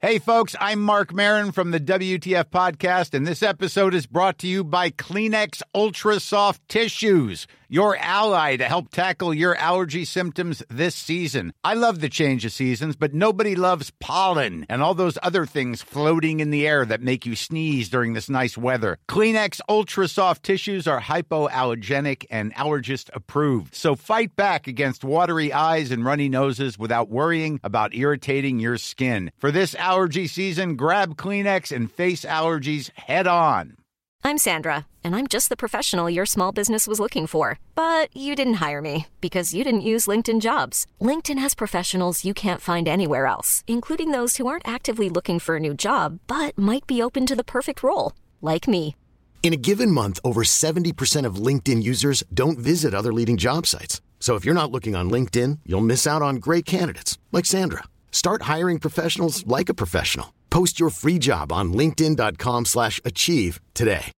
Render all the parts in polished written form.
Hey, folks, I'm Mark Maron from the WTF Podcast, and this episode is brought to you by Kleenex Ultra Soft Tissues, your ally to help tackle your allergy symptoms this season. I love the change of seasons, but nobody loves pollen and all those other things floating in the air that make you sneeze during this nice weather. Kleenex Ultra Soft Tissues are hypoallergenic and allergist approved, so fight back against watery eyes and runny noses without worrying about irritating your skin. For this allergy season, grab Kleenex and face allergies head on. I'm Sandra, and I'm just the professional your small business was looking for. But you didn't hire me because you didn't use LinkedIn Jobs. LinkedIn has professionals you can't find anywhere else, including those who aren't actively looking for a new job, but might be open to the perfect role, like me. In a given month, over 70% of LinkedIn users don't visit other leading job sites. So if you're not looking on LinkedIn, you'll miss out on great candidates, like Sandra. Start hiring professionals like a professional. Post your free job on linkedin.com/achieve today.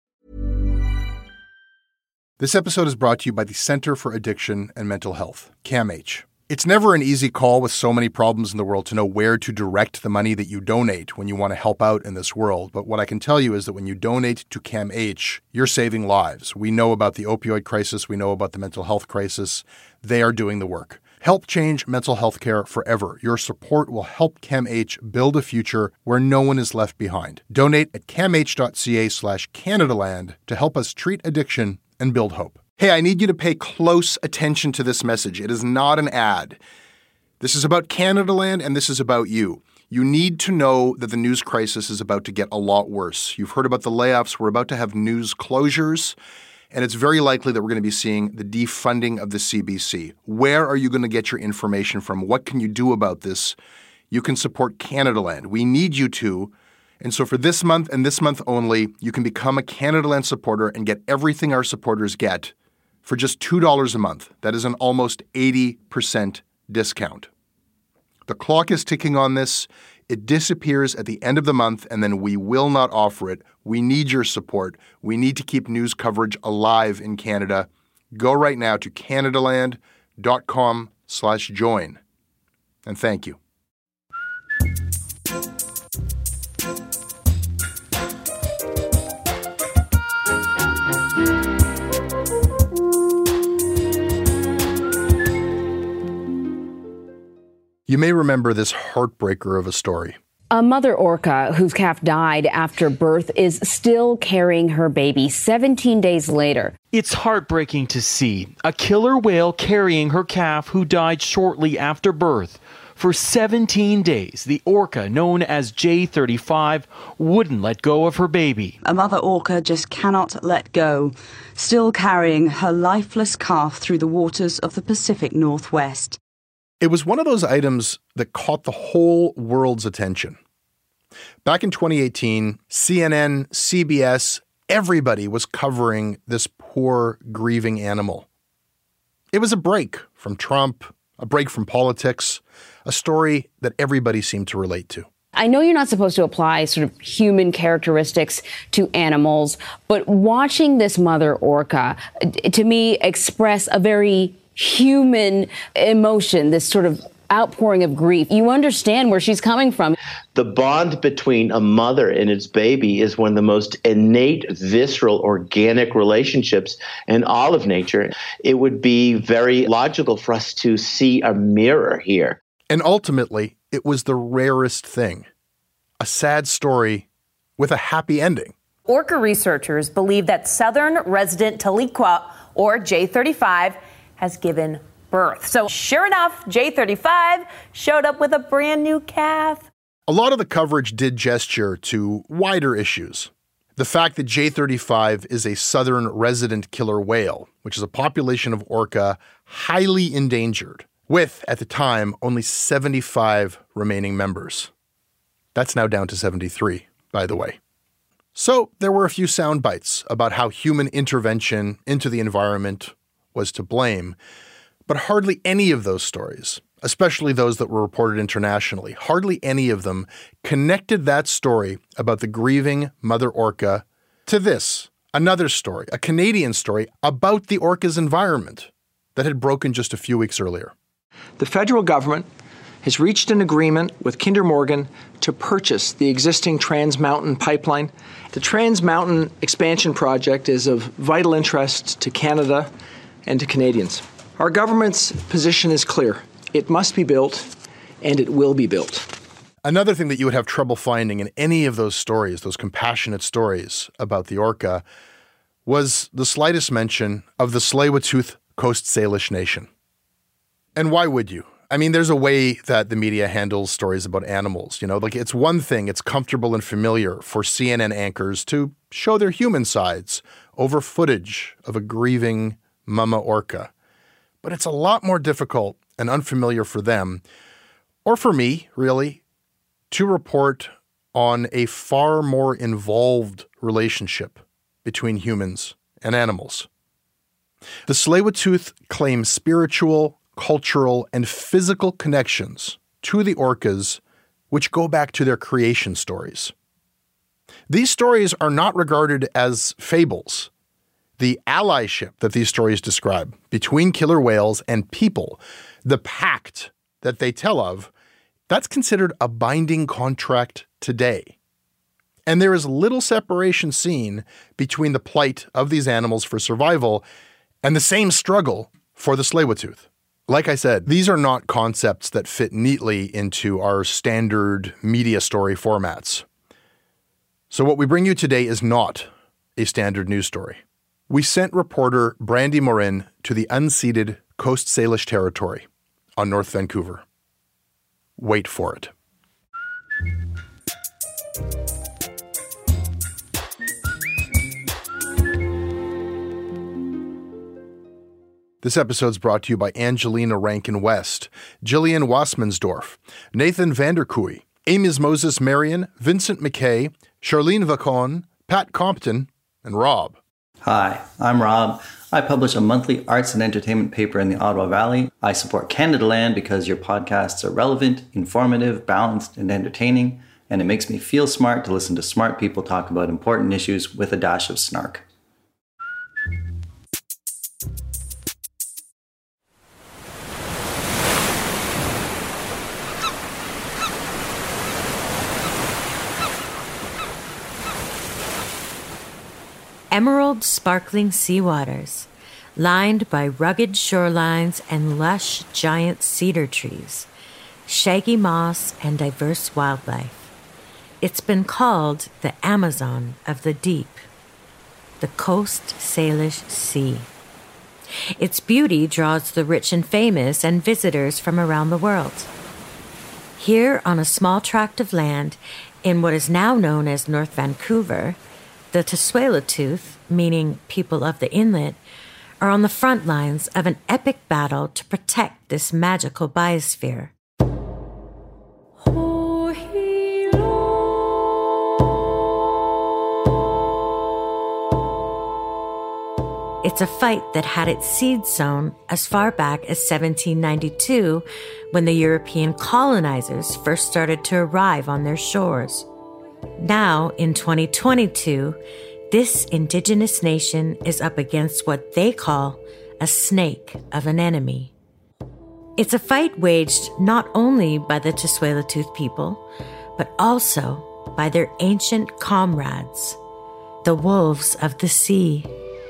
This episode is brought to you by the Center for Addiction and Mental Health, CAMH. It's never an easy call with so many problems in the world to know where to direct the money that you donate when you want to help out in this world. But what I can tell you is that when you donate to CAMH, you're saving lives. We know about the opioid crisis. We know about the mental health crisis. They are doing the work. Help change mental health care forever. Your support will help CAMH build a future where no one is left behind. Donate at camh.ca/Canadaland to help us treat addiction and build hope. Hey, I need you to pay close attention to this message. It is not an ad. This is about Canadaland, and this is about you. You need to know that the news crisis is about to get a lot worse. You've heard about the layoffs. We're about to have news closures. And it's very likely that we're going to be seeing the defunding of the CBC. Where are you going to get your information from? What can you do about this? You can support Canadaland. We need you to. And so for this month and this month only, you can become a Canadaland supporter and get everything our supporters get for just $2 a month. That is an almost 80% discount. The clock is ticking on this. It disappears at the end of the month, and then we will not offer it. We need your support. We need to keep news coverage alive in Canada. Go right now to canadaland.com/join. And thank you. You may remember this heartbreaker of a story. A mother orca whose calf died after birth is still carrying her baby 17 days later. It's heartbreaking to see a killer whale carrying her calf who died shortly after birth. For 17 days, the orca, known as J35, wouldn't let go of her baby. A mother orca just cannot let go, still carrying her lifeless calf through the waters of the Pacific Northwest. It was one of those items that caught the whole world's attention. Back in 2018, CNN, CBS, everybody was covering this poor, grieving animal. It was a break from Trump, a break from politics, a story that everybody seemed to relate to. I know you're not supposed to apply sort of human characteristics to animals, but watching this mother orca, to me, express a very human emotion, this sort of outpouring of grief. You understand where she's coming from. The bond between a mother and its baby is one of the most innate, visceral, organic relationships in all of nature. It would be very logical for us to see a mirror here. And ultimately, it was the rarest thing. A sad story with a happy ending. Orca researchers believe that southern resident Tahlequah, or J35, has given birth. So sure enough, J35 showed up with a brand new calf. A lot of the coverage did gesture to wider issues. The fact that J35 is a southern resident killer whale, which is a population of orca highly endangered, with, at the time, only 75 remaining members. That's now down to 73, by the way. So there were a few sound bites about how human intervention into the environment was to blame, but hardly any of those stories, especially those that were reported internationally, hardly any of them connected that story about the grieving mother orca to this, another story, a Canadian story about the orca's environment that had broken just a few weeks earlier. The federal government has reached an agreement with Kinder Morgan to purchase the existing Trans Mountain pipeline. The Trans Mountain expansion project is of vital interest to Canada and to Canadians. Our government's position is clear. It must be built, and it will be built. Another thing that you would have trouble finding in any of those stories, those compassionate stories about the orca, was the slightest mention of the Tsleil-Waututh Coast Salish Nation. And why would you? I mean, there's a way that the media handles stories about animals. Like it's one thing, it's comfortable and familiar for CNN anchors to show their human sides over footage of a grieving mama orca. But it's a lot more difficult and unfamiliar for them, or for me, really, to report on a far more involved relationship between humans and animals. The Tsleil-Waututh claim spiritual, cultural, and physical connections to the orcas, which go back to their creation stories. These stories are not regarded as fables. The allyship that these stories describe between killer whales and people, the pact that they tell of, that's considered a binding contract today. And there is little separation seen between the plight of these animals for survival and the same struggle for the Tsleil-Waututh. Like I said, these are not concepts that fit neatly into our standard media story formats. So what we bring you today is not a standard news story. We sent reporter Brandy Morin to the unceded Coast Salish territory on North Vancouver. Wait for it. This episode's brought to you by Angelina Rankin-West, Jillian Wassmansdorf, Nathan Vanderkooy, Amos Moses Marion, Vincent McKay, Charlene Vacon, Pat Compton, and Rob. Hi, I'm Rob. I publish a monthly arts and entertainment paper in the Ottawa Valley. I support Canadaland because your podcasts are relevant, informative, balanced, and entertaining, and it makes me feel smart to listen to smart people talk about important issues with a dash of snark. Emerald sparkling sea waters, lined by rugged shorelines and lush giant cedar trees, shaggy moss and diverse wildlife. It's been called the Amazon of the deep, the Coast Salish Sea. Its beauty draws the rich and famous and visitors from around the world. Here on a small tract of land in what is now known as North Vancouver, the Tsleil-Waututh, meaning people of the inlet, are on the front lines of an epic battle to protect this magical biosphere. It's a fight that had its seeds sown as far back as 1792, when the European colonizers first started to arrive on their shores. Now, in 2022, this indigenous nation is up against what they call a snake of an enemy. It's a fight waged not only by the Tsleil-Waututh people, but also by their ancient comrades, the wolves of the sea.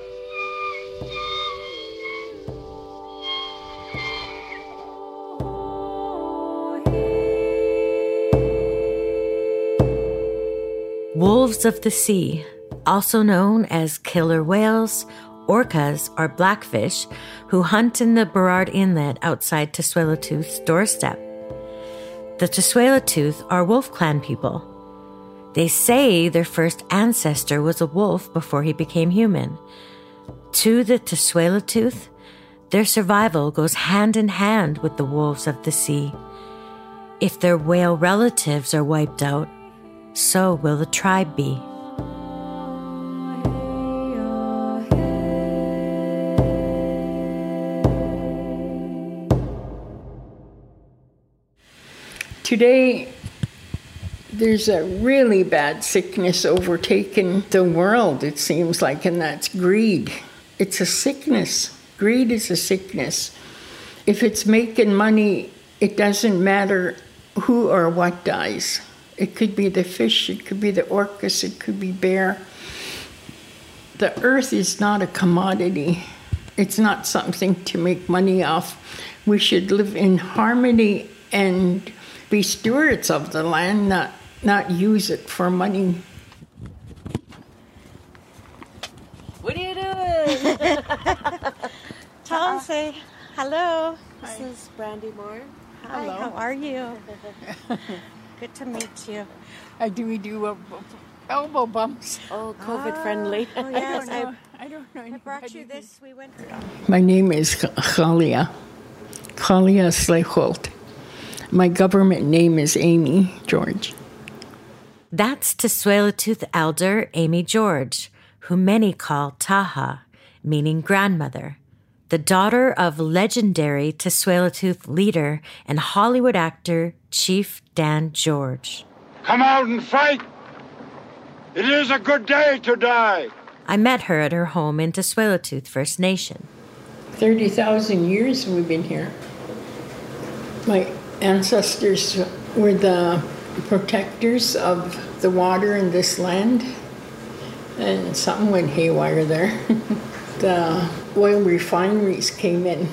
Wolves of the sea, also known as killer whales, orcas, or blackfish, who hunt in the Burrard Inlet outside Tsleil-Waututh's doorstep. The Tsleil-Waututh are Wolf Clan people. They say their first ancestor was a wolf before he became human. To the Tsleil-Waututh, their survival goes hand in hand with the wolves of the sea. If their whale relatives are wiped out, so will the tribe be. Today, there's a really bad sickness overtaking the world, it seems like, and that's greed. It's a sickness. Greed is a sickness. If it's making money, it doesn't matter who or what dies. It could be the fish, it could be the orcas, it could be bear. The earth is not a commodity. It's not something to make money off. We should live in harmony and be stewards of the land, not use it for money. What are you doing? Tom, say hello. This is Brandy Moore. Hi, Hello. how are you? Good to meet you. Do we do elbow bumps? Oh, COVID friendly. Oh, yes, I don't know. I brought you this. We went. My name is Khalia Sleichholt. My government name is Amy George. That's Tsleil-Waututh elder Amy George, who many call Taha, meaning grandmother, the daughter of legendary Tsleil-Waututh leader and Hollywood actor Chief Dan George. Come out and fight! It is a good day to die! I met her at her home in Tsleil-Waututh First Nation. 30,000 years we've been here. My ancestors were the protectors of the water in this land, and something went haywire there. The oil refineries came in.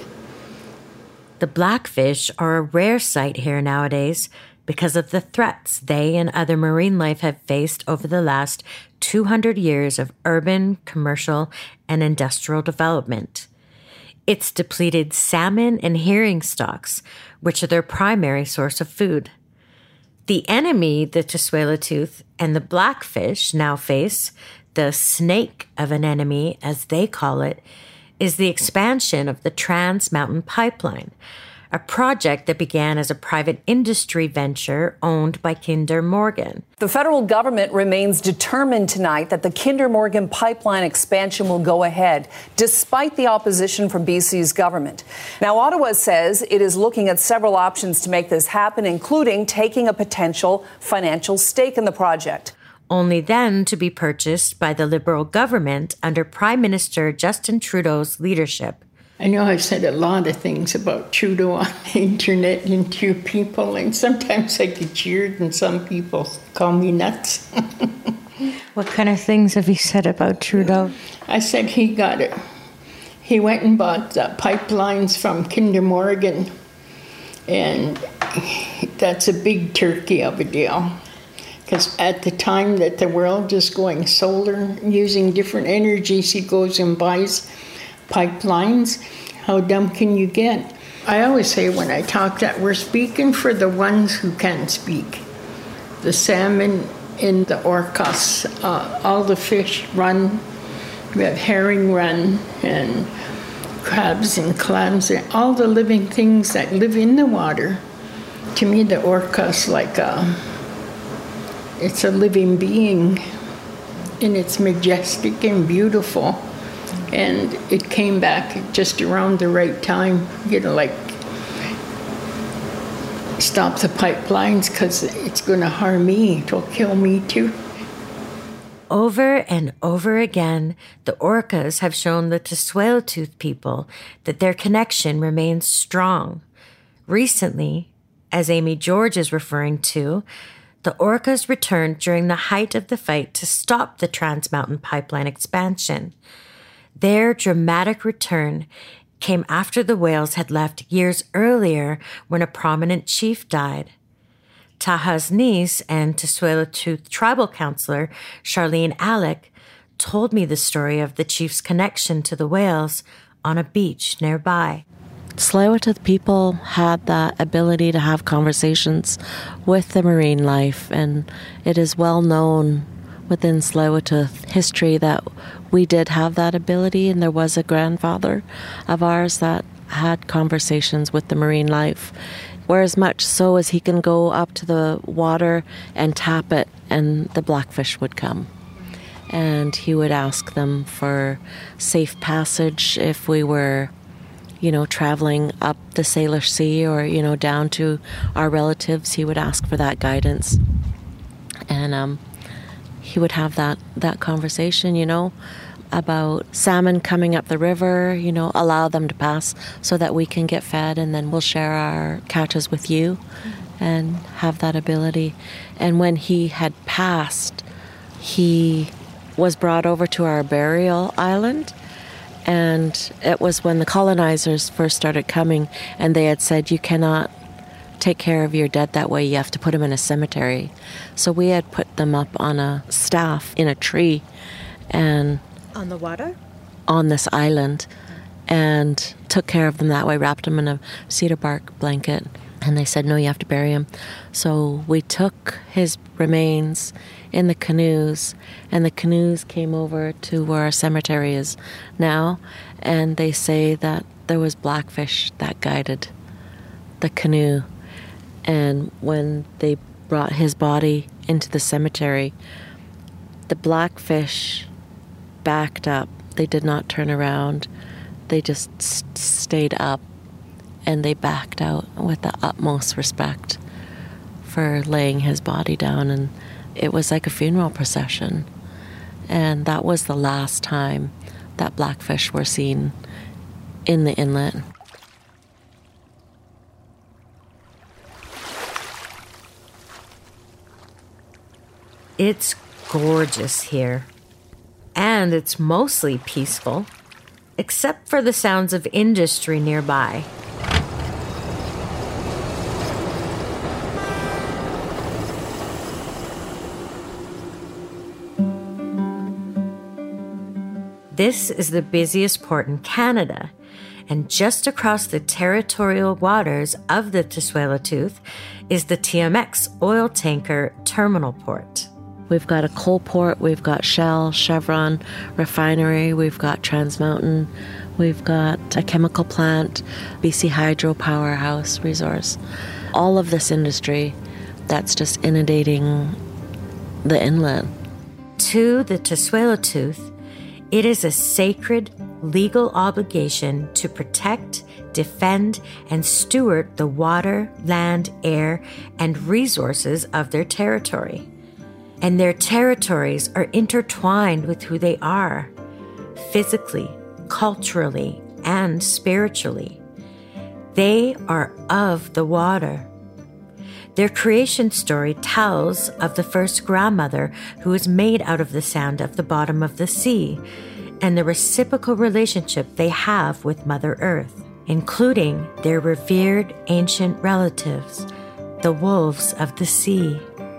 The blackfish are a rare sight here nowadays because of the threats they and other marine life have faced over the last 200 years of urban, commercial, and industrial development. It's depleted salmon and herring stocks, which are their primary source of food. The enemy the Tsleil-Waututh and the blackfish now face, the snake of an enemy, as they call it, is the expansion of the Trans Mountain Pipeline, a project that began as a private industry venture owned by Kinder Morgan. The federal government remains determined tonight that the Kinder Morgan pipeline expansion will go ahead, despite the opposition from BC's government. Now, Ottawa says it is looking at several options to make this happen, including taking a potential financial stake in the project. Only then to be purchased by the Liberal government under Prime Minister Justin Trudeau's leadership. I know I've said a lot of things about Trudeau on the internet and to people, and sometimes I get jeered and some people call me nuts. What kind of things have you said about Trudeau? I said he got it. He went and bought the pipelines from Kinder Morgan, and that's a big turkey of a deal. Because at the time that the world is going solar, using different energies, he goes and buys pipelines. How dumb can you get? I always say when I talk that we're speaking for the ones who can't speak. The salmon in the orcas, all the fish run. We have herring run and crabs and clams and all the living things that live in the water. To me, the orca's like it's a living being, and it's majestic and beautiful. And it came back just around the right time, like stop the pipelines because it's going to harm me. It'll kill me too. Over and over again, the orcas have shown the Tsleil-Waututh people that their connection remains strong. Recently, as Amy George is referring to, the orcas returned during the height of the fight to stop the Trans Mountain Pipeline expansion. Their dramatic return came after the whales had left years earlier when a prominent chief died. Taha's niece and Tsleil-Waututh tribal counselor, Charlene Alec, told me the story of the chief's connection to the whales on a beach nearby. Tsleil-Waututh people had that ability to have conversations with the marine life, and it is well known within Tsleil-Waututh history that we did have that ability, and there was a grandfather of ours that had conversations with the marine life, whereas much so as he can go up to the water and tap it and the blackfish would come. And he would ask them for safe passage if we were traveling up the Salish Sea or, down to our relatives. He would ask for that guidance. And he would have that conversation, about salmon coming up the river, allow them to pass so that we can get fed, and then we'll share our catches with you and have that ability. And when he had passed, he was brought over to our burial island, and it was when the colonizers first started coming, and they had said, you cannot take care of your dead that way, you have to put them in a cemetery. So we had put them up on a staff in a tree and on the water? On this island, and took care of them that way, wrapped them in a cedar bark blanket. And they said, no, you have to bury him. So we took his remains in the canoes, and the canoes came over to where our cemetery is now, and they say that there was blackfish that guided the canoe. And when they brought his body into the cemetery, the blackfish backed up. They did not turn around. They just stayed up, and they backed out with the utmost respect for laying his body down. And it was like a funeral procession. And that was the last time that blackfish were seen in the inlet. It's gorgeous here. And it's mostly peaceful, except for the sounds of industry nearby. This is the busiest port in Canada, and just across the territorial waters of the Tsleil-Waututh is the TMX oil tanker terminal port. We've got a coal port, we've got Shell, Chevron refinery, we've got Trans Mountain, we've got a chemical plant, BC Hydro powerhouse resource. All of this industry that's just inundating the inlet. To the Tsleil-Waututh, it is a sacred legal obligation to protect, defend, and steward the water, land, air, and resources of their territory. And their territories are intertwined with who they are, physically, culturally, and spiritually. They are of the water. Their creation story tells of the first grandmother who was made out of the sand of the bottom of the sea, and the reciprocal relationship they have with Mother Earth, including their revered ancient relatives, the wolves of the sea.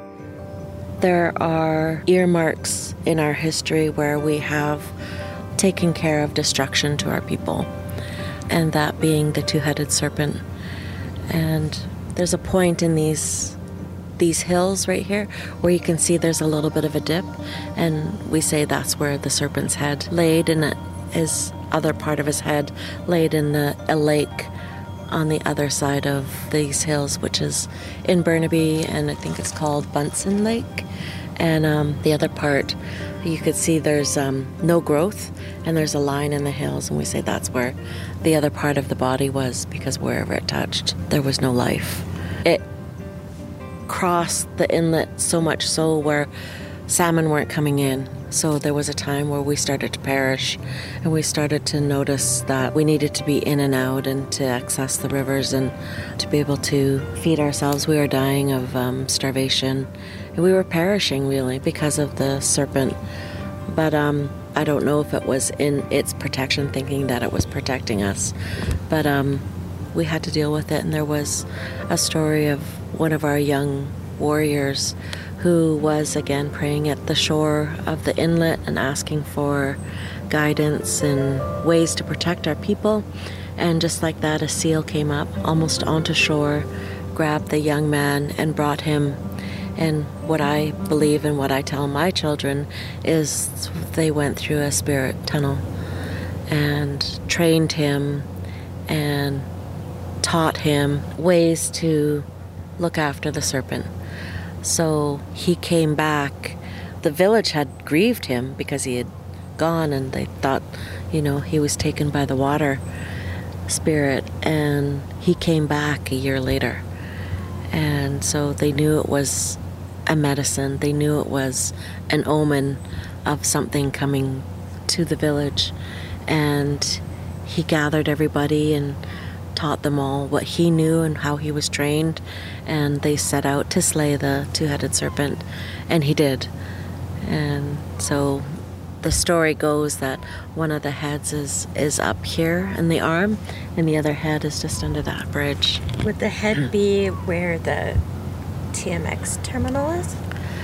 There are earmarks in our history where we have taken care of destruction to our people, and that being the two-headed serpent. And there's a point in these hills right here where you can see there's a little bit of a dip, and we say that's where the serpent's head laid, and his other part of his head laid in a lake on the other side of these hills, which is in Burnaby, and I think it's called Bunsen Lake. And the other part, you could see there's no growth, and there's a line in the hills, and we say that's where the other part of the body was, because wherever it touched, there was no life. It crossed the inlet so much so where salmon weren't coming in. So there was a time where we started to perish, and we started to notice that we needed to be in and out and to access the rivers and to be able to feed ourselves. We were dying of starvation, and we were perishing really because of the serpent. But I don't know if it was in its protection, thinking that it was protecting us. But we had to deal with it, and there was a story of one of our young warriors who was again praying at the shore of the inlet and asking for guidance and ways to protect our people. And just like that, a seal came up almost onto shore, grabbed the young man and brought him. And what I believe and what I tell my children is they went through a spirit tunnel and trained him and taught him ways to look after the serpent. So he came back. The village had grieved him because he had gone, and they thought, he was taken by the water spirit, and he came back a year later. And so they knew it was a medicine. They knew it was an omen of something coming to the village, and he gathered everybody and taught them all what he knew and how he was trained, and they set out to slay the two-headed serpent, and he did. And so the story goes that one of the heads is up here in the arm, and the other head is just under that bridge. Would the head be where the TMX terminal is?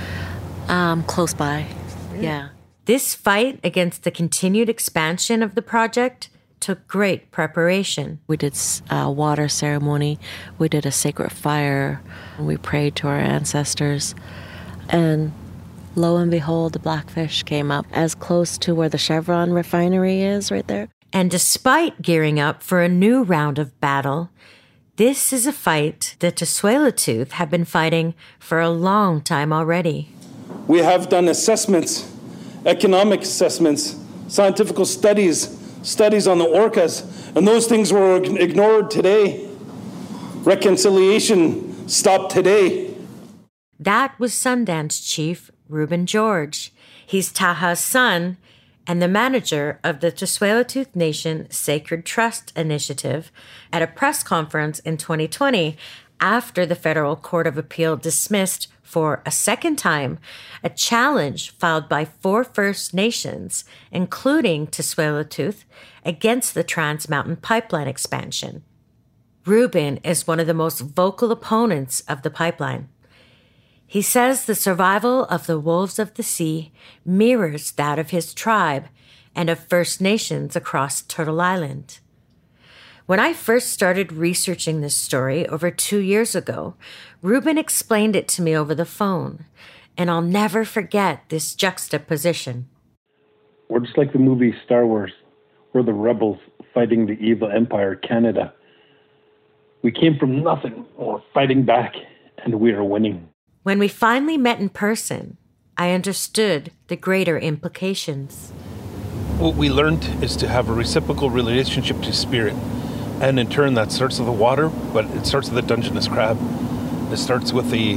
Close by, yeah. This fight against the continued expansion of the project took great preparation. We did a water ceremony, we did a sacred fire, we prayed to our ancestors, and lo and behold, the Blackfish came up as close to where the Chevron refinery is right there. And despite gearing up for a new round of battle, this is a fight that Tsleil-Waututh have been fighting for a long time already. We have done assessments, economic assessments, scientific studies on the orcas, and those things were ignored today. Reconciliation stopped today. That was Sundance Chief Reuben George. He's Taha's son and the manager of the Tsleil-Waututh Nation Sacred Trust Initiative at a press conference in 2020 after the Federal Court of Appeal dismissed for a second time a challenge filed by 4 First Nations, including Tsleil-Waututh, against the Trans Mountain Pipeline expansion. Reuben is one of the most vocal opponents of the pipeline. He says the survival of the wolves of the sea mirrors that of his tribe and of First Nations across Turtle Island. When I first started researching this story over 2 years ago, Reuben explained it to me over the phone, and I'll never forget this juxtaposition. We're just like the movie Star Wars. We're the rebels fighting the evil empire, Canada. We came from nothing, we're fighting back, and we are winning. When we finally met in person, I understood the greater implications. What we learned is to have a reciprocal relationship to spirit. And in turn, that starts with the water, but it starts with the Dungeness crab. It starts with the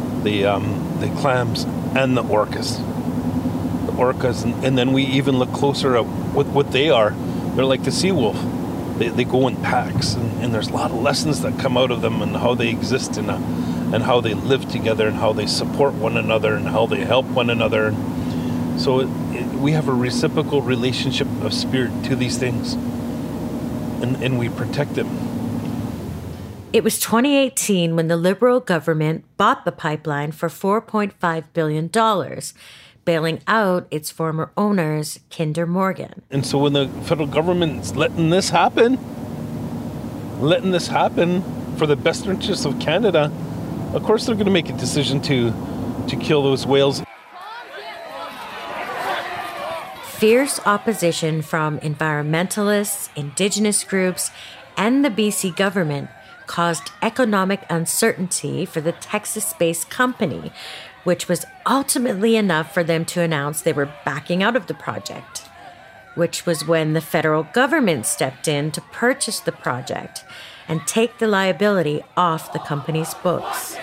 clams and the orcas. The orcas, and then we even look closer at what they are. They're like the sea wolf. They go in packs, and there's a lot of lessons that come out of them and how they exist and how they live together and how they support one another and how they help one another. So we have a reciprocal relationship of spirit to these things, and we protect them. It was 2018 when the Liberal government bought the pipeline for $4.5 billion, bailing out its former owners, Kinder Morgan. And so when the federal government's letting this happen for the best interests of Canada, of course they're going to make a decision to kill those whales. Fierce opposition from environmentalists, Indigenous groups, and the BC government caused economic uncertainty for the Texas-based company, which was ultimately enough for them to announce they were backing out of the project, which was when the federal government stepped in to purchase the project and take the liability off the company's books.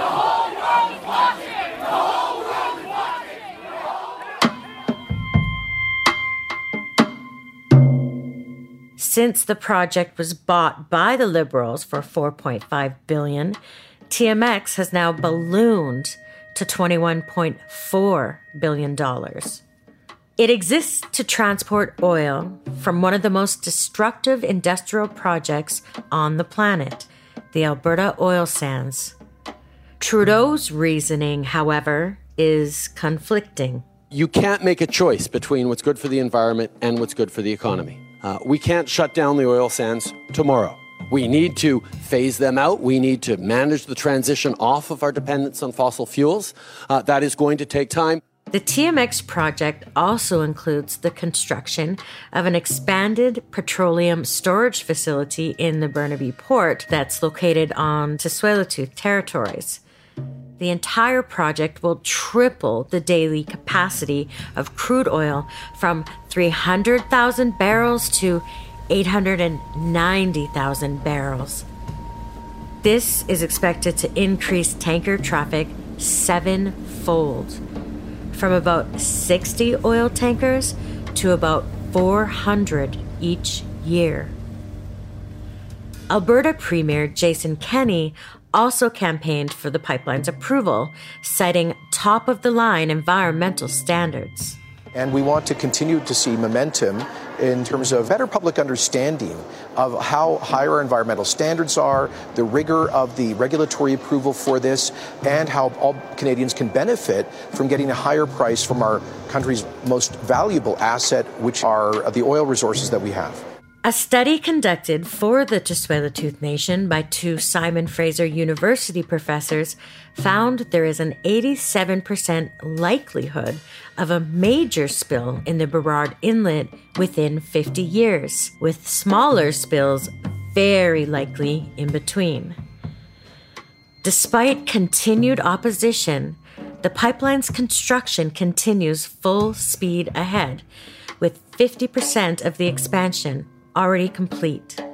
Since the project was bought by the Liberals for $4.5 billion, TMX has now ballooned to $21.4 billion. It exists to transport oil from one of the most destructive industrial projects on the planet, the Alberta oil sands. Trudeau's reasoning, however, is conflicting. You can't make a choice between what's good for the environment and what's good for the economy. We can't shut down the oil sands tomorrow. We need to phase them out. We need to manage the transition off of our dependence on fossil fuels. That is going to take time. The TMX project also includes the construction of an expanded petroleum storage facility in the Burnaby port that's located on Tsleil-Waututh territories. The entire project will triple the daily capacity of crude oil from 300,000 barrels to 890,000 barrels. This is expected to increase tanker traffic 7-fold, from about 60 oil tankers to about 400 each year. Alberta Premier Jason Kenney also campaigned for the pipeline's approval, citing top-of-the-line environmental standards. And we want to continue to see momentum in terms of better public understanding of how high our environmental standards are, the rigor of the regulatory approval for this, and how all Canadians can benefit from getting a higher price from our country's most valuable asset, which are the oil resources that we have. A study conducted for the Tsleil-Waututh Nation by 2 Simon Fraser University professors found there is an 87% likelihood of a major spill in the Burrard Inlet within 50 years, with smaller spills very likely in between. Despite continued opposition, the pipeline's construction continues full speed ahead, with 50% of the expansion already complete.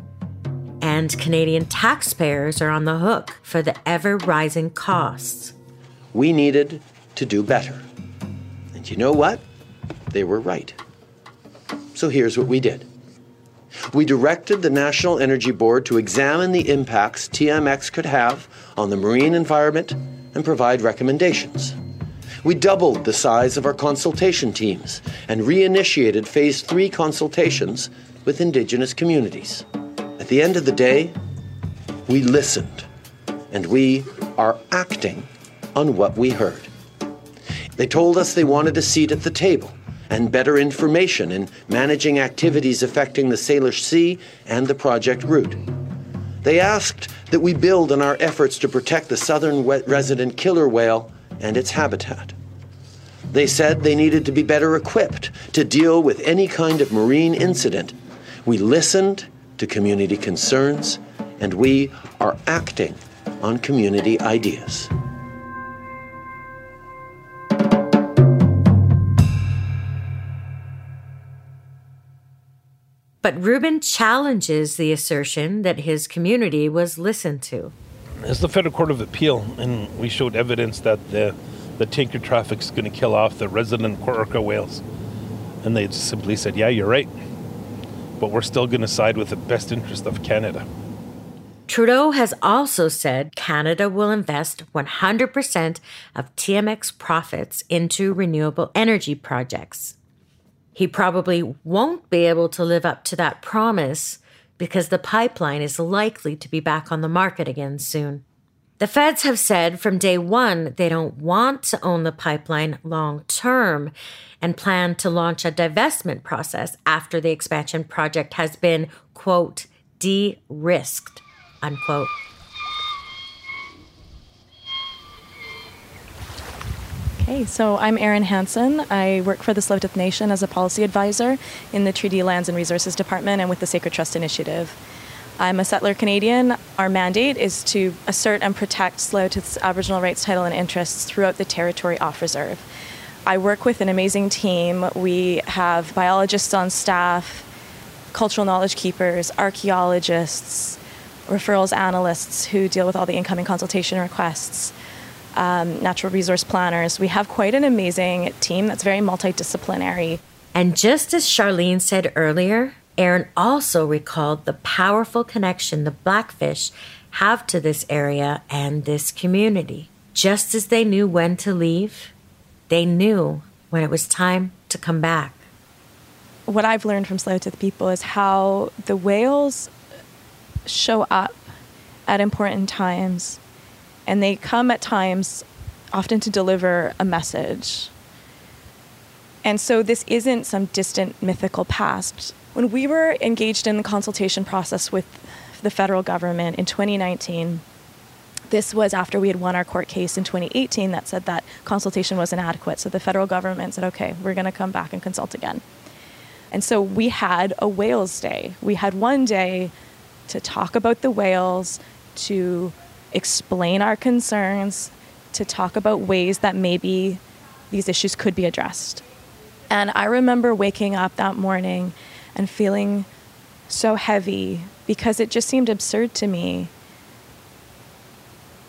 And Canadian taxpayers are on the hook for the ever-rising costs. We needed to do better. And you know what? They were right. So here's what we did. We directed the National Energy Board to examine the impacts TMX could have on the marine environment and provide recommendations. We doubled the size of our consultation teams and reinitiated Phase 3 consultations with Indigenous communities. At the end of the day, we listened, and we are acting on what we heard. They told us they wanted a seat at the table and better information in managing activities affecting the Salish Sea and the project route. They asked that we build on our efforts to protect the southern resident killer whale and its habitat. They said they needed to be better equipped to deal with any kind of marine incident. We listened to community concerns, and we are acting on community ideas. But Rubin challenges the assertion that his community was listened to. It's the Federal Court of Appeal, and we showed evidence that the tanker traffic is going to kill off the resident orca whales. And they just simply said, yeah, you're right. But we're still going to side with the best interest of Canada. Trudeau has also said Canada will invest 100% of TMX profits into renewable energy projects. He probably won't be able to live up to that promise because the pipeline is likely to be back on the market again soon. The feds have said from day one they don't want to own the pipeline long term and plan to launch a divestment process after the expansion project has been, quote, de-risked, unquote. Okay, so I'm Erin Hansen. I work for the Tsleil-Waututh Nation as a policy advisor in the Treaty Lands and Resources Department and with the Sacred Trust Initiative. I'm a settler Canadian. Our mandate is to assert and protect Tsleil-Waututh's Aboriginal rights, title, and interests throughout the territory off reserve. I work with an amazing team. We have biologists on staff, cultural knowledge keepers, archaeologists, referrals analysts who deal with all the incoming consultation requests, natural resource planners. We have quite an amazing team that's very multidisciplinary. And just as Charlene said earlier, Erin also recalled the powerful connection the Blackfish have to this area and this community. Just as they knew when to leave, they knew when it was time to come back. What I've learned from Tsleil-Waututh people is how the whales show up at important times, and they come at times often to deliver a message. And so this isn't some distant mythical past. When we were engaged in the consultation process with the federal government in 2019, this was after we had won our court case in 2018 that said that consultation was inadequate. So the federal government said, okay, we're going to come back and consult again. And so we had a whales day. We had one day to talk about the whales, to explain our concerns, to talk about ways that maybe these issues could be addressed. And I remember waking up that morning and feeling so heavy because it just seemed absurd to me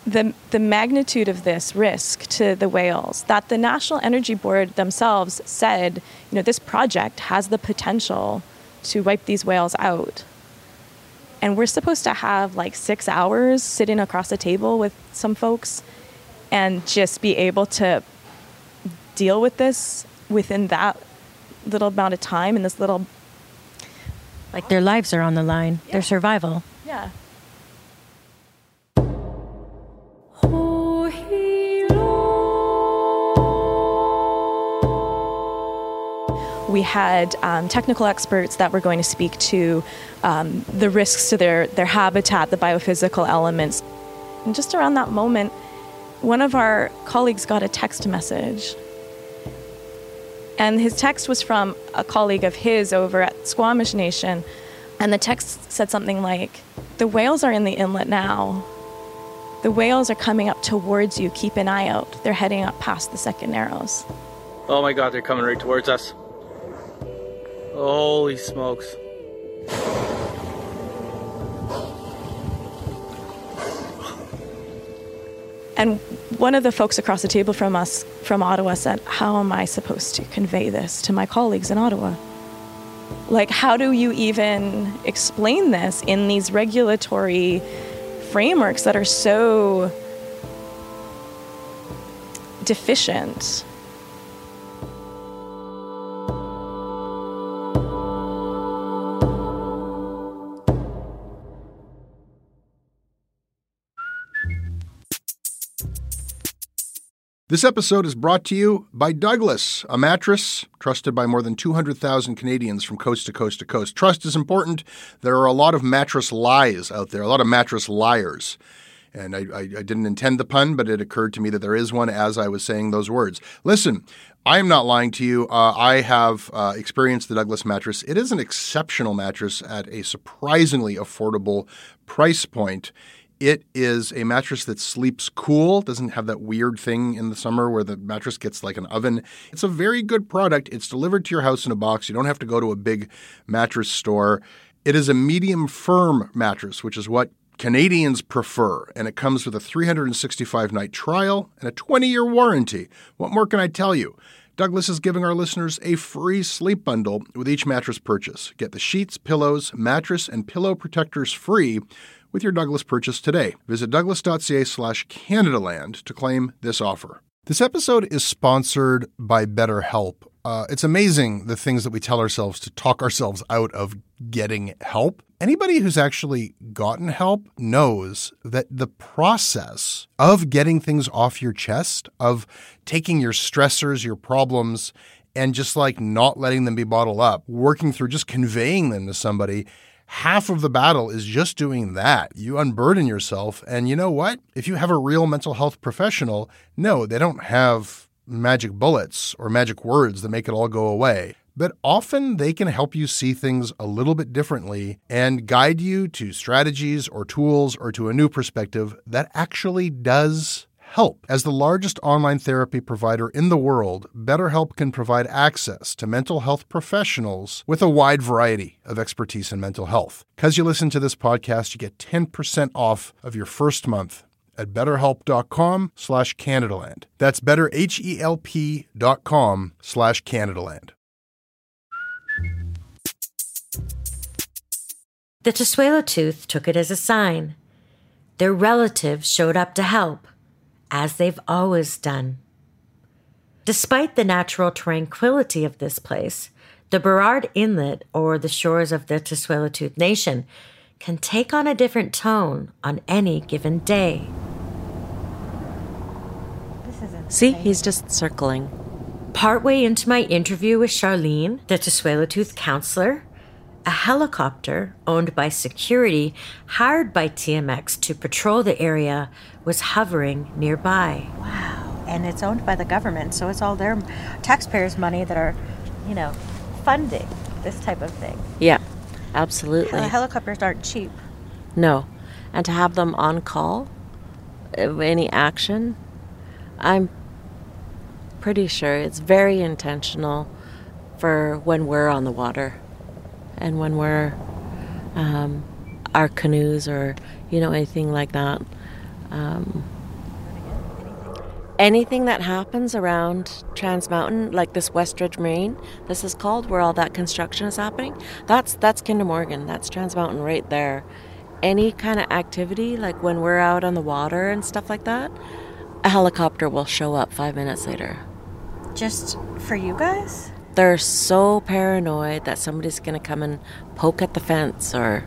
the magnitude of this risk to the whales, that the National Energy Board themselves said, this project has the potential to wipe these whales out. And we're supposed to have 6 hours sitting across a table with some folks and just be able to deal with this within that little amount of time and this little... their lives are on the line, their survival. Yeah. We had technical experts that were going to speak to the risks to their habitat, the biophysical elements. And just around that moment, one of our colleagues got a text message. And his text was from a colleague of his over at Squamish Nation. And the text said something like, "The whales are in the inlet now. The whales are coming up towards you. Keep an eye out. They're heading up past the Second Narrows." Oh my God, they're coming right towards us. Holy smokes. And one of the folks across the table from us, from Ottawa, said, "How am I supposed to convey this to my colleagues in Ottawa? How do you even explain this in these regulatory frameworks that are so deficient?" This episode is brought to you by Douglas, a mattress trusted by more than 200,000 Canadians from coast to coast to coast. Trust is important. There are a lot of mattress lies out there, a lot of mattress liars. And I didn't intend the pun, but it occurred to me that there is one as I was saying those words. Listen, I am not lying to you. I have experienced the Douglas mattress. It is an exceptional mattress at a surprisingly affordable price point. It is a mattress that sleeps cool, doesn't have that weird thing in the summer where the mattress gets like an oven. It's a very good product. It's delivered to your house in a box. You don't have to go to a big mattress store. It is a medium firm mattress, which is what Canadians prefer, and it comes with a 365-night trial and a 20-year warranty. What more can I tell you? Douglas is giving our listeners a free sleep bundle with each mattress purchase. Get the sheets, pillows, mattress, and pillow protectors free with your Douglas purchase today. Visit douglas.ca/Canadaland to claim this offer. This episode is sponsored by BetterHelp. It's amazing the things that we tell ourselves to talk ourselves out of getting help. Anybody who's actually gotten help knows that the process of getting things off your chest, of taking your stressors, your problems, and just not letting them be bottled up, working through just conveying them to somebody, half of the battle is just doing that. You unburden yourself, and you know what? If you have a real mental health professional, no, they don't have magic bullets or magic words that make it all go away. But often they can help you see things a little bit differently and guide you to strategies or tools or to a new perspective that actually does help. As the largest online therapy provider in the world, BetterHelp can provide access to mental health professionals with a wide variety of expertise in mental health. Because you listen to this podcast, you get 10% off of your first month at betterhelp.com/Canadaland. That's betterhelp.com/Canadaland. The Tsleil-Waututh took it as a sign. Their relatives showed up to help, as they've always done. Despite the natural tranquility of this place, the Burrard Inlet, or the shores of the Tsleil-Waututh Nation, can take on a different tone on any given day. See, he's just circling. Partway into my interview with Charlene, the Tsleil-Waututh counselor, a helicopter owned by security hired by TMX to patrol the area was hovering nearby. Wow. And it's owned by the government, so it's all their taxpayers' money that are, funding this type of thing. Yeah, absolutely. Helicopters aren't cheap. No. And to have them on call, any action, I'm pretty sure it's very intentional for when we're on the water and when we're our canoes or anything like that. anything that happens around Trans Mountain, like this West Ridge Marine, this is called, where all that construction is happening, that's Kinder Morgan. That's Trans Mountain right there. Any kind of activity, like when we're out on the water and stuff like that, a helicopter will show up 5 minutes later. Just for you guys? They're so paranoid that somebody's going to come and poke at the fence or...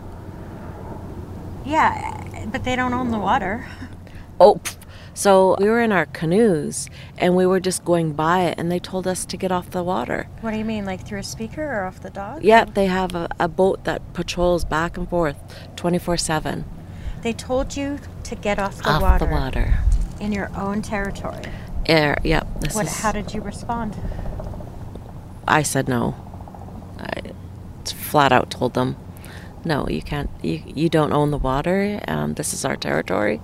Yeah, but they don't own the water. Oh, so we were in our canoes and we were just going by it and they told us to get off the water. What do you mean, like through a speaker or off the dock? Yeah, they have a boat that patrols back and forth 24/7. They told you to get off the Off water. the water. In your own territory. Yep. How did you respond? I said no. I flat out told them, no, you can't. You don't own the water. This is our territory.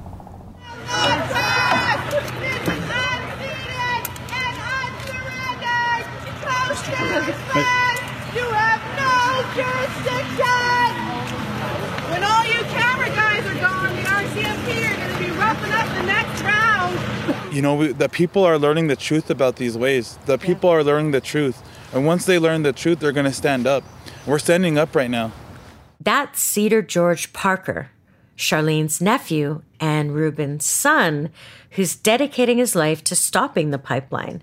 You have no jurisdiction! When all you camera guys are gone, the RCMP are going to be roughing up the next round. You know, the people are learning the truth about these ways. The people are learning the truth. And once they learn the truth, they're going to stand up. We're standing up right now. That's Cedar George Parker, Charlene's nephew and Ruben's son, who's dedicating his life to stopping the pipeline.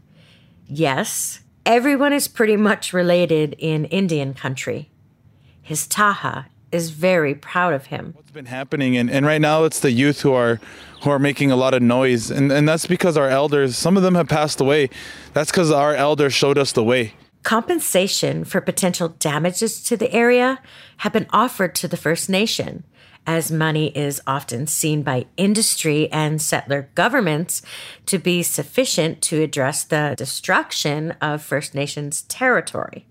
Yes, everyone is pretty much related in Indian country. His Taha is very proud of him. What's been happening, and right now it's the youth who are making a lot of noise, and that's because our elders, some of them have passed away. That's because our elders showed us the way. Compensation for potential damages to the area have been offered to the First Nation, as money is often seen by industry and settler governments to be sufficient to address the destruction of First Nations territory.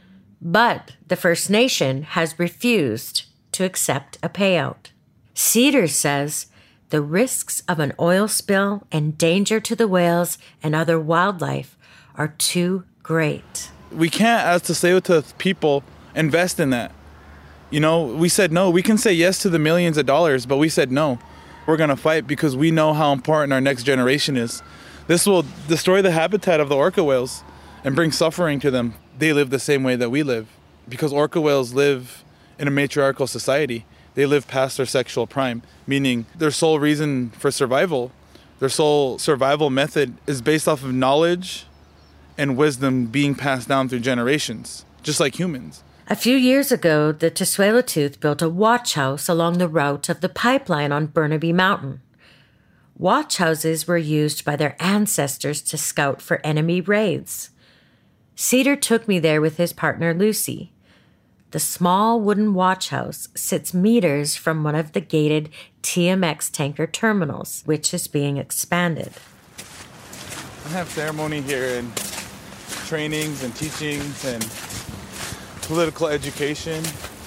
But the First Nation has refused to accept a payout. Cedar says the risks of an oil spill and danger to the whales and other wildlife are too great. We can't, as the Tsleil-Waututh people, invest in that. You know, we said no. We can say yes to the millions of dollars, but we said no. We're going to fight because we know how important our next generation is. This will destroy the habitat of the orca whales and bring suffering to them. They live the same way that we live because orca whales live in a matriarchal society. They live past their sexual prime, meaning their sole reason for survival, their sole survival method is based off of knowledge and wisdom being passed down through generations, just like humans. A few years ago, the Tsleil-Waututh built a watch house along the route of the pipeline on Burnaby Mountain. Watch houses were used by their ancestors to scout for enemy raids. Cedar took me there with his partner, Lucy. The small wooden watch house sits meters from one of the gated TMX tanker terminals, which is being expanded. I have ceremony here and trainings and teachings and political education,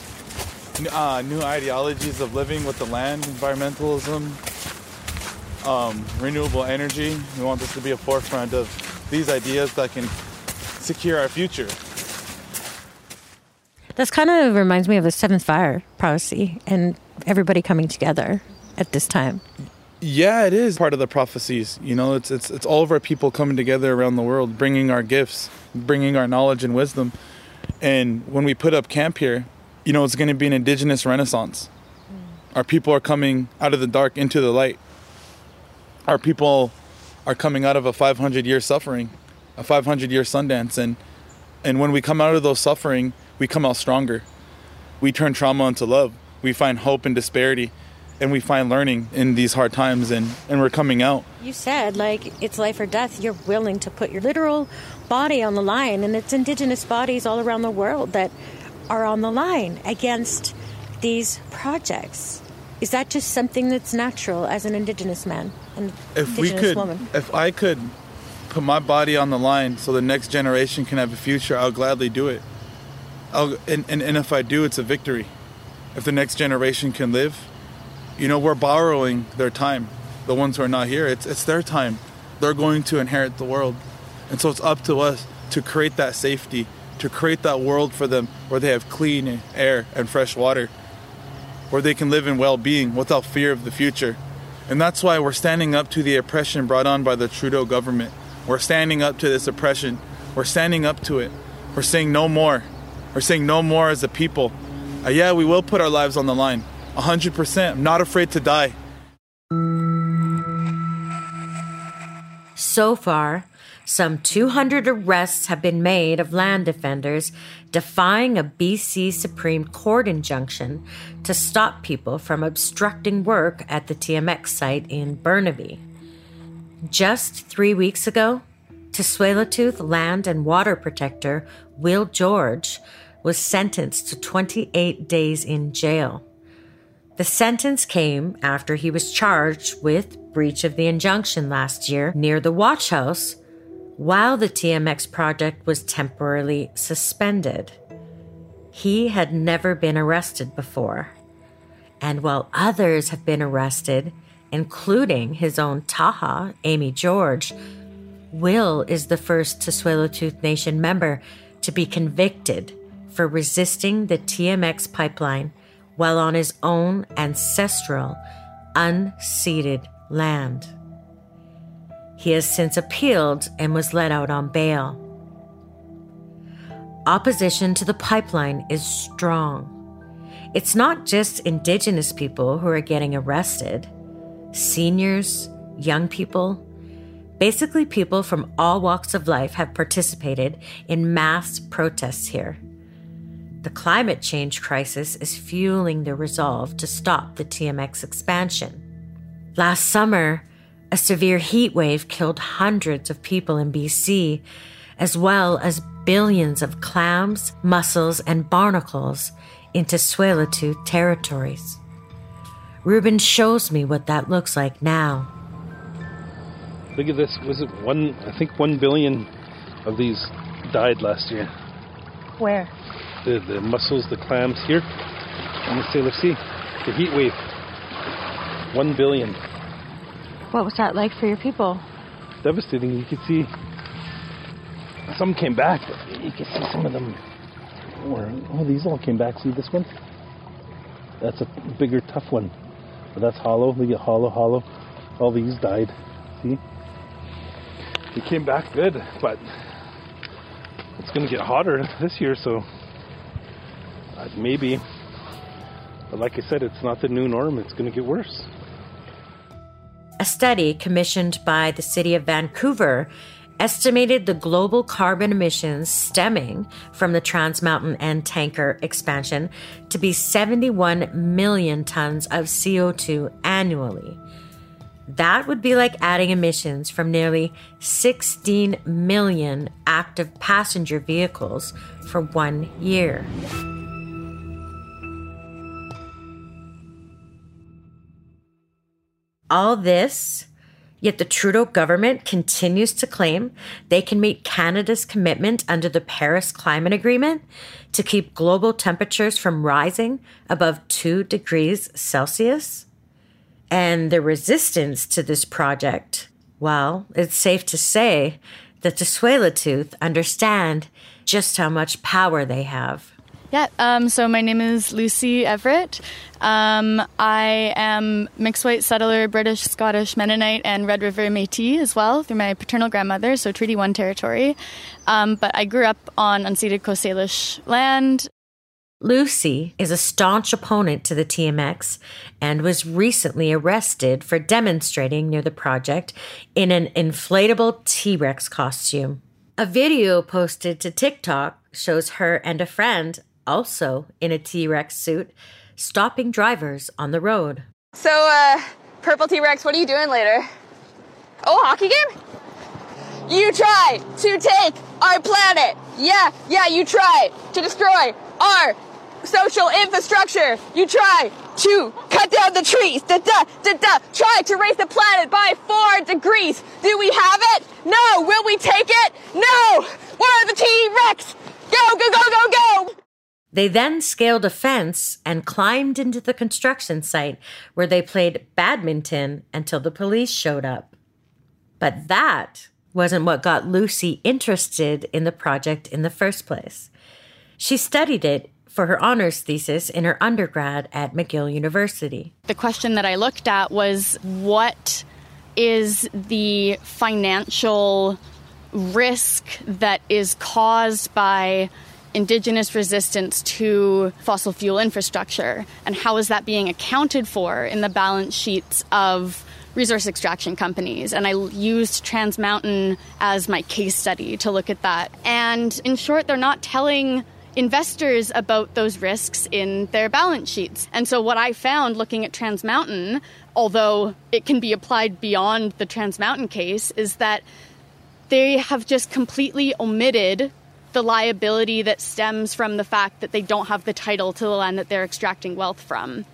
new ideologies of living with the land, environmentalism, renewable energy. We want this to be a forefront of these ideas that can secure our future. This kind of reminds me of the Seventh Fire prophecy and everybody coming together at this time. Yeah, it is part of the prophecies. You know, it's all of our people coming together around the world, bringing our gifts, bringing our knowledge and wisdom. And when we put up camp here, you know, it's going to be an indigenous renaissance. Our people are coming out of the dark into the light. Our people are coming out of a 500-year suffering, a 500-year Sundance. And when we come out of those suffering, we come out stronger. We turn trauma into love. We find hope in disparity. And we find learning in these hard times, and we're coming out. You said, like, it's life or death. You're willing to put your literal body on the line, and it's indigenous bodies all around the world that are on the line against these projects. Is that just something that's natural as an indigenous man, an indigenous woman? If I could put my body on the line so the next generation can have a future, I'll gladly do it. And if I do, it's a victory. If the next generation can live, you know, we're borrowing their time. The ones who are not here, it's their time. They're going to inherit the world. And so it's up to us to create that safety, to create that world for them where they have clean air and fresh water, where they can live in well-being without fear of the future. And that's why we're standing up to the oppression brought on by the Trudeau government. We're standing up to this oppression. We're standing up to it. We're saying no more. We're saying no more as a people. Yeah, we will put our lives on the line. 100%. I'm not afraid to die. So far, some 200 arrests have been made of land defenders defying a BC Supreme Court injunction to stop people from obstructing work at the TMX site in Burnaby. Just 3 weeks ago, Tsleil-Waututh land and water protector Will George was sentenced to 28 days in jail. The sentence came after he was charged with breach of the injunction last year near the Watch House while the TMX project was temporarily suspended. He had never been arrested before. And while others have been arrested, including his own Taha, Amy George, Will is the first Tsleil-Waututh Nation member to be convicted for resisting the TMX pipeline while on his own ancestral, unceded land. He has since appealed and was let out on bail. Opposition to the pipeline is strong. It's not just Indigenous people who are getting arrested. Seniors, young people, basically people from all walks of life have participated in mass protests here. The climate change crisis is fueling the resolve to stop the TMX expansion. Last summer, a severe heat wave killed hundreds of people in BC, as well as billions of clams, mussels, and barnacles into Tsleil-Waututh territories. Ruben shows me what that looks like now. Look at this. Was it 1 billion of these died last year. Where? The mussels, the clams here in the Sailor Sea. The heat wave. 1 billion. What was that like for your people? Devastating. You could see some came back, but you can see some of them these all came back. See this one? That's a bigger, tough one. But that's hollow. They get hollow. All these died. See? They came back good, but it's going to get hotter this year, so maybe. But like I said, it's not the new norm. It's going to get worse. A study commissioned by the city of Vancouver estimated the global carbon emissions stemming from the Trans Mountain and Tanker expansion to be 71 million tons of CO2 annually. That would be like adding emissions from nearly 16 million active passenger vehicles for 1 year. All this, yet the Trudeau government continues to claim they can meet Canada's commitment under the Paris Climate Agreement to keep global temperatures from rising above 2 degrees Celsius. And the resistance to this project, well, it's safe to say that the Tsleil-Waututh understand just how much power they have. Yeah, so my name is Lucy Everett. I am mixed white settler, British, Scottish, Mennonite, and Red River Métis as well through my paternal grandmother, so Treaty 1 territory. But I grew up on unceded Coast Salish land. Lucy is a staunch opponent to the TMX and was recently arrested for demonstrating near the project in an inflatable T-Rex costume. A video posted to TikTok shows her and a friend, also in a T-Rex suit, stopping drivers on the road. So, Purple T-Rex, what are you doing later? Oh, hockey game? You tried to take our planet. Yeah, you tried to destroy our social infrastructure. You tried to cut down the trees. Try to raise the planet by 4 degrees. Do we have it? No. Will we take it? No. Where are the T-Rex? Go. They then scaled a fence and climbed into the construction site where they played badminton until the police showed up. But that wasn't what got Lucy interested in the project in the first place. She studied it for her honors thesis in her undergrad at McGill University. The question that I looked at was, what is the financial risk that is caused by Indigenous resistance to fossil fuel infrastructure, and how is that being accounted for in the balance sheets of resource extraction companies? And I used Trans Mountain as my case study to look at that. And in short, they're not telling investors about those risks in their balance sheets. And so what I found looking at Trans Mountain, although it can be applied beyond the Trans Mountain case, is that they have just completely omitted the liability that stems from the fact that they don't have the title to the land that they're extracting wealth from.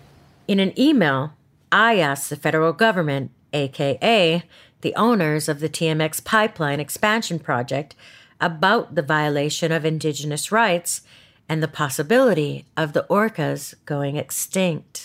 In an email, I asked the federal government, aka the owners of the TMX pipeline expansion project, about the violation of Indigenous rights and the possibility of the orcas going extinct.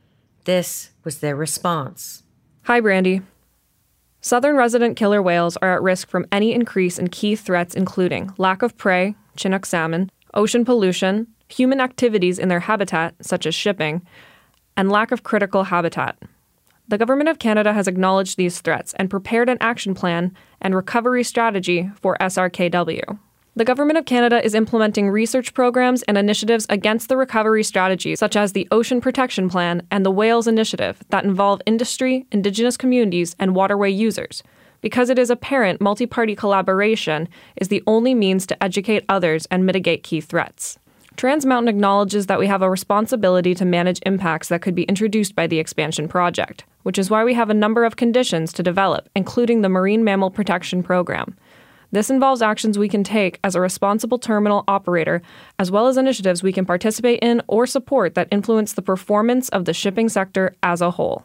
This was their response. Hi, Brandy. Southern resident killer whales are at risk from any increase in key threats including lack of prey, Chinook salmon, ocean pollution, human activities in their habitat, such as shipping, and lack of critical habitat. The Government of Canada has acknowledged these threats and prepared an action plan and recovery strategy for SRKW. The Government of Canada is implementing research programs and initiatives against the recovery strategy, such as the Ocean Protection Plan and the Whales Initiative, that involve industry, Indigenous communities, and waterway users, because it is apparent multi-party collaboration is the only means to educate others and mitigate key threats. Trans Mountain acknowledges that we have a responsibility to manage impacts that could be introduced by the expansion project, which is why we have a number of conditions to develop, including the Marine Mammal Protection Program. This involves actions we can take as a responsible terminal operator, as well as initiatives we can participate in or support that influence the performance of the shipping sector as a whole.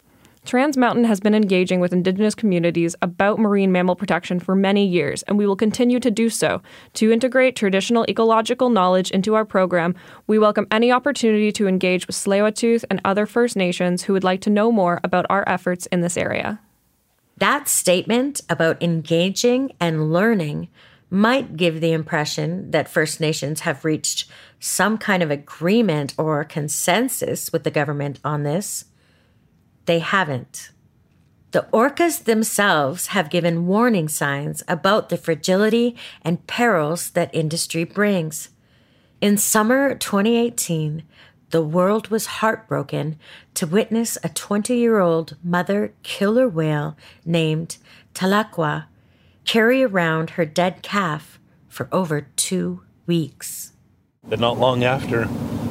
Trans Mountain has been engaging with Indigenous communities about marine mammal protection for many years, and we will continue to do so. To integrate traditional ecological knowledge into our program, we welcome any opportunity to engage with Tsleil-Waututh and other First Nations who would like to know more about our efforts in this area. That statement about engaging and learning might give the impression that First Nations have reached some kind of agreement or consensus with the government on this. They haven't. The orcas themselves have given warning signs about the fragility and perils that industry brings. In summer 2018, the world was heartbroken to witness a 20-year-old mother killer whale named Talakwa carry around her dead calf for over 2 weeks. But not long after,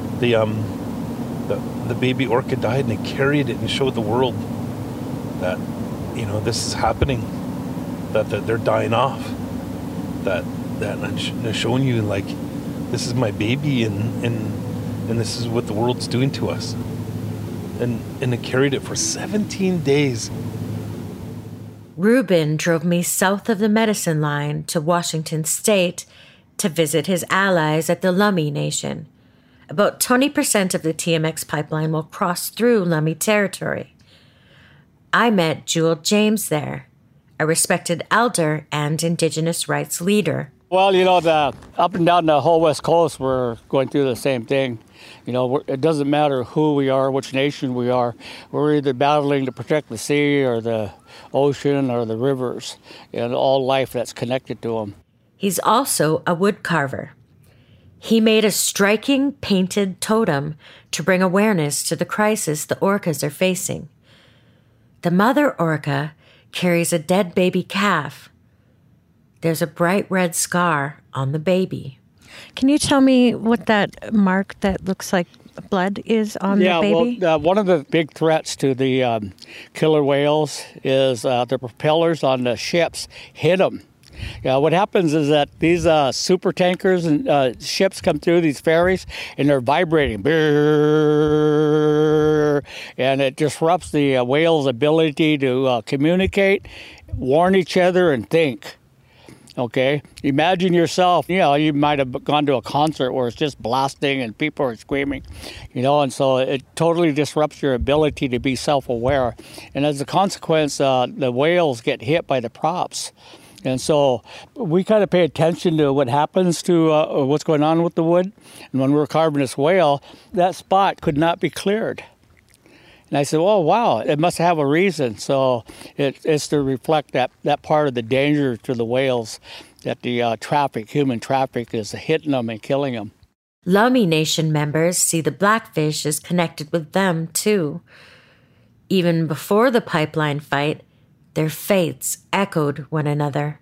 the baby orca died, and it carried it and showed the world that, this is happening, that they're dying off, that I'm showing you, like, this is my baby, and this is what the world's doing to us. And it carried it for 17 days. Ruben drove me south of the Medicine Line to Washington State to visit his allies at the Lummi Nation. About 20% of the TMX pipeline will cross through Lummi territory. I met Jewel James there, a respected elder and Indigenous rights leader. Well, up and down the whole West Coast, we're going through the same thing. It doesn't matter who we are, which nation we are. We're either battling to protect the sea or the ocean or the rivers and all life that's connected to them. He's also a wood carver. He made a striking painted totem to bring awareness to the crisis the orcas are facing. The mother orca carries a dead baby calf. There's a bright red scar on the baby. Can you tell me what that mark that looks like blood is on the baby? Well, one of the big threats to the killer whales is the propellers on the ships hit them. What happens is that these super tankers and ships come through these ferries, and they're vibrating, and it disrupts the whale's ability to communicate, warn each other, and think. Okay, imagine yourself, you might have gone to a concert where it's just blasting and people are screaming, and so it totally disrupts your ability to be self-aware. And as a consequence, the whales get hit by the props. And so we kind of pay attention to what happens to what's going on with the wood. And when we were carving this whale, that spot could not be cleared. And I said, oh, wow, it must have a reason. So it's to reflect that part of the danger to the whales, that the human traffic is hitting them and killing them. Lummi Nation members see the blackfish as connected with them, too. Even before the pipeline fight, their fates echoed one another.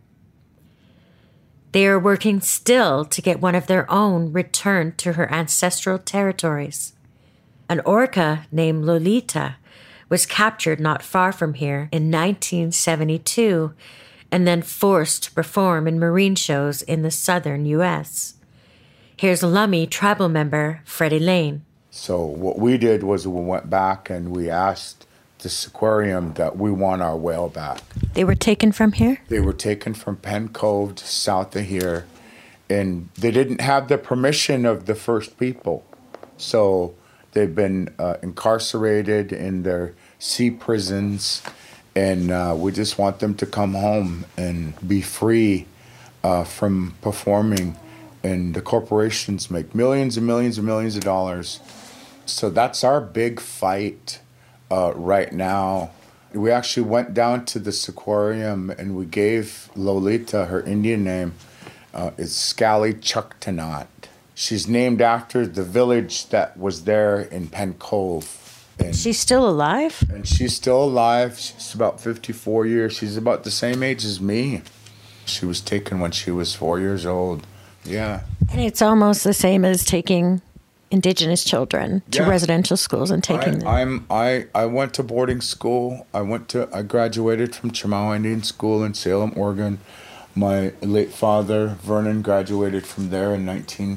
They are working still to get one of their own returned to her ancestral territories. An orca named Lolita was captured not far from here in 1972 and then forced to perform in marine shows in the southern U.S. Here's Lummi tribal member Freddie Lane. So what we did was we went back and we asked the Seaquarium that we want our whale back. They were taken from here? They were taken from Penn Cove to south of here, and they didn't have the permission of the first people. So they've been incarcerated in their sea prisons, and we just want them to come home and be free from performing. And the corporations make millions and millions and millions of dollars. So that's our big fight right now. We actually went down to the Seaquarium and we gave Lolita her Indian name. It's Scally Chuktanat. She's named after the village that was there in Penn Cove. And she's still alive? And she's still alive. She's about 54 years. She's about the same age as me. She was taken when she was 4 years old. Yeah. And it's almost the same as taking Indigenous children to residential schools and taking them. I went to boarding school. I graduated from Chemawa Indian School in Salem, Oregon. My late father, Vernon, graduated from there in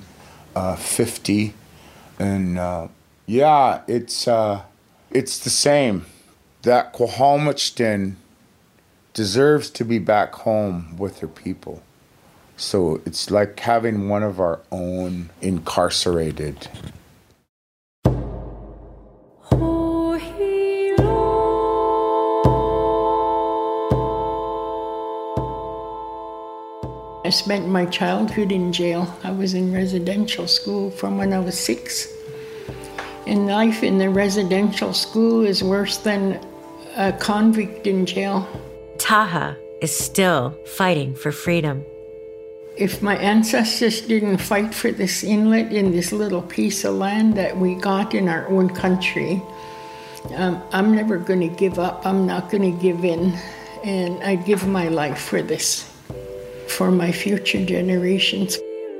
1950. And it's the same. That Quahumachtin deserves to be back home with her people. So it's like having one of our own incarcerated. I spent my childhood in jail. I was in residential school from when I was 6. And life in the residential school is worse than a convict in jail. Taha is still fighting for freedom. If my ancestors didn't fight for this inlet in this little piece of land that we got in our own country, I'm never going to give up. I'm not going to give in. And I give my life for this, for my future generations.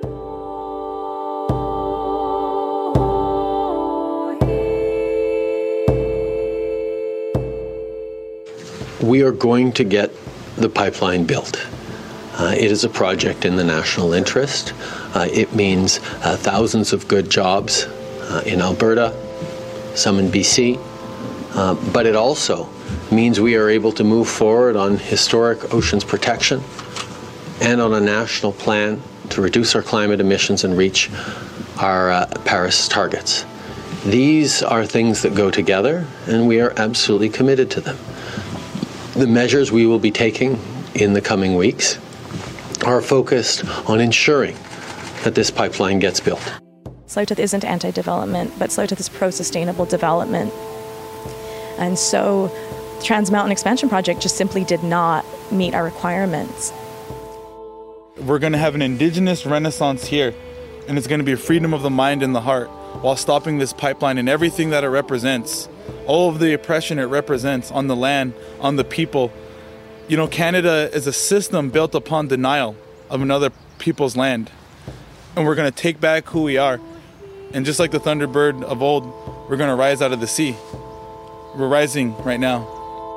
We are going to get the pipeline built. It is a project in the national interest. It means thousands of good jobs in Alberta, some in BC, but it also means we are able to move forward on historic oceans protection and on a national plan to reduce our climate emissions and reach our Paris targets. These are things that go together, and we are absolutely committed to them. The measures we will be taking in the coming weeks are focused on ensuring that this pipeline gets built. Tsleil-Waututh isn't anti-development, but Tsleil-Waututh is pro-sustainable development. And so the Trans Mountain Expansion Project just simply did not meet our requirements. We're going to have an Indigenous renaissance here, and it's going to be a freedom of the mind and the heart while stopping this pipeline and everything that it represents, all of the oppression it represents on the land, on the people. You know, Canada is a system built upon denial of another people's land. And we're going to take back who we are. And just like the Thunderbird of old, we're going to rise out of the sea. We're rising right now.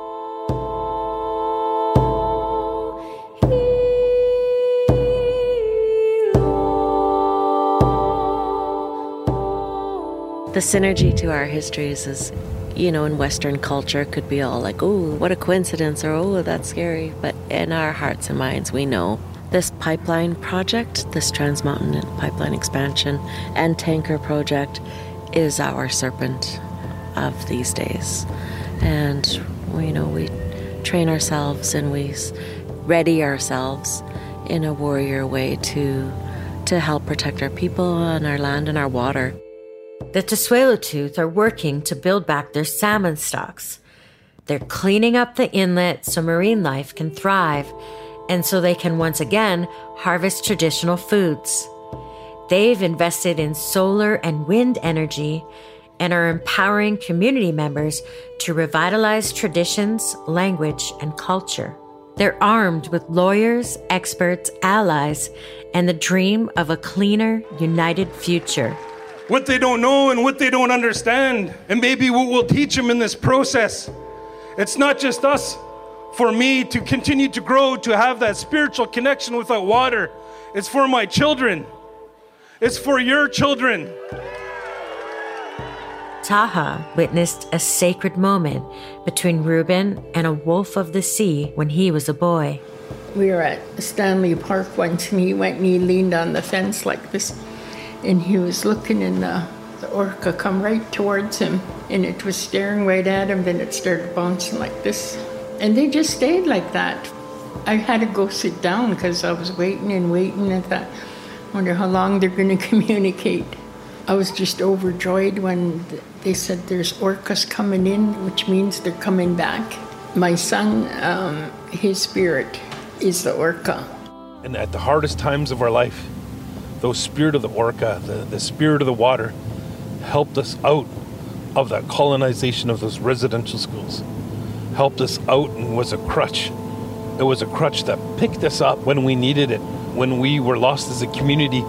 The synergy to our histories is, you know, in Western culture could be all like, oh, what a coincidence, or oh, that's scary. But in our hearts and minds, we know this pipeline project, this Trans Mountain Pipeline Expansion and Tanker project is our serpent of these days. And we know we train ourselves and we ready ourselves in a warrior way to help protect our people and our land and our water. The Tsleil-Waututh are working to build back their salmon stocks. They're cleaning up the inlet so marine life can thrive, and so they can once again harvest traditional foods. They've invested in solar and wind energy and are empowering community members to revitalize traditions, language, and culture. They're armed with lawyers, experts, allies, and the dream of a cleaner, united future. What they don't know and what they don't understand, and maybe what we'll teach them in this process. It's not just us. For me to continue to grow, to have that spiritual connection with that water, it's for my children. It's for your children. Taha witnessed a sacred moment between Reuben and a wolf of the sea when he was a boy. We were at Stanley Park once, and he went and he leaned on the fence like this, and he was looking, and the orca come right towards him, and it was staring right at him, then it started bouncing like this. And they just stayed like that. I had to go sit down because I was waiting and waiting. I thought, I wonder how long they're going to communicate. I was just overjoyed when they said there's orcas coming in, which means they're coming back. My son, his spirit is the orca. And at the hardest times of our life, those spirit of the orca, the spirit of the water, helped us out of that colonization of those residential schools. Helped us out and was a crutch. It was a crutch that picked us up when we needed it, when we were lost as a community.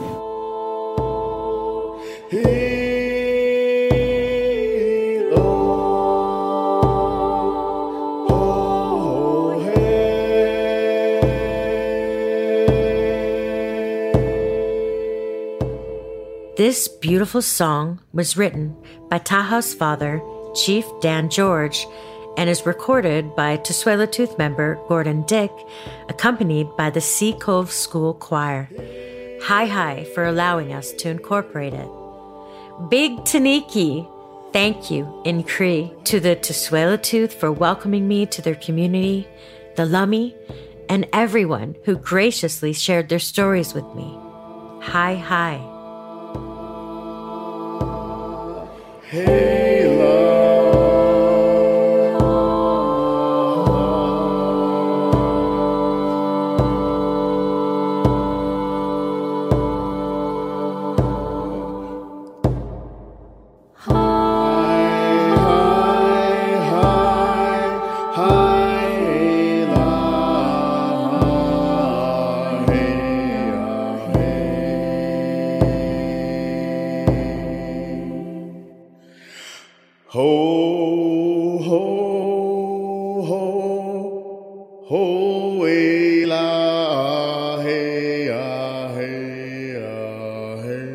This beautiful song was written by Taha's father, Chief Dan George, and is recorded by Tsleil-Waututh member Gordon Dick, accompanied by the Sea Cove School Choir. Hi for allowing us to incorporate it. Big Taniki, thank you in Cree to the Tsleil-Waututh for welcoming me to their community, the Lummi, and everyone who graciously shared their stories with me. Hi. Hey, love. Ho, ho, ho, ho, hey, la, hey, ah, hey, ah, hey.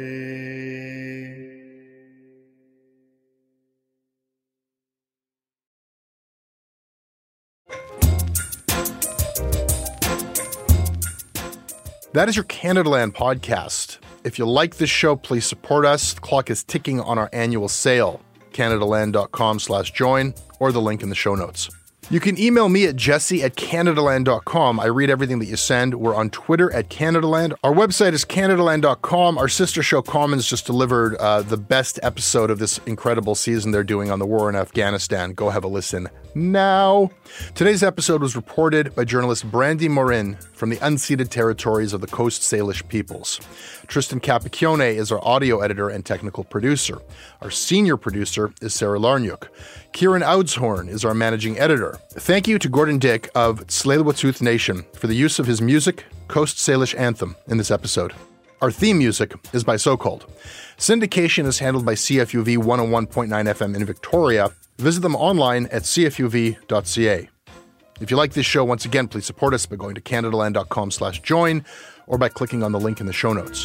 That is your Canadaland podcast. If you like this show, please support us. The clock is ticking on our annual sale. CanadaLand.com/join or the link in the show notes. You can email me at jesse@CanadaLand.com. I read everything that you send. We're on Twitter at CanadaLand. Our website is CanadaLand.com. Our sister show Commons just delivered the best episode of this incredible season they're doing on the war in Afghanistan. Go have a listen now. Today's episode was reported by journalist Brandy Morin from the unceded territories of the Coast Salish peoples. Tristan Capacchione is our audio editor and technical producer. Our senior producer is Sarah Larniuk. Kieran Oudshorn is our managing editor. Thank you to Gordon Dick of Tsleil-Waututh Nation for the use of his music, Coast Salish Anthem, in this episode. Our theme music is by So Called. Syndication is handled by CFUV 101.9 FM in Victoria. Visit them online at cfuv.ca. If you like this show, once again, please support us by going to CanadaLand.com/join or by clicking on the link in the show notes.